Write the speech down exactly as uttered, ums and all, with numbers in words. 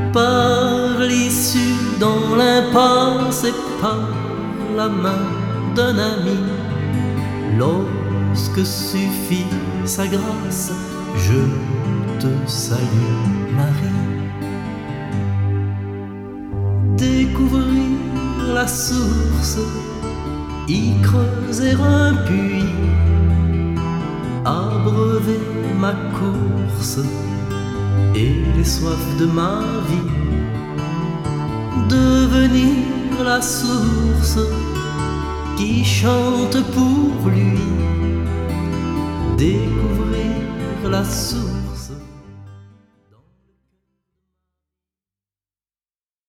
par l'issue dans l'impasse et par la main d'un ami. Lorsque suffit sa grâce, je te salue, Marie. Découvrir la source, y creuser un puits, abreuver ma course et les soifs de ma vie. Devenir la source qui chante pour lui. Découvrir la source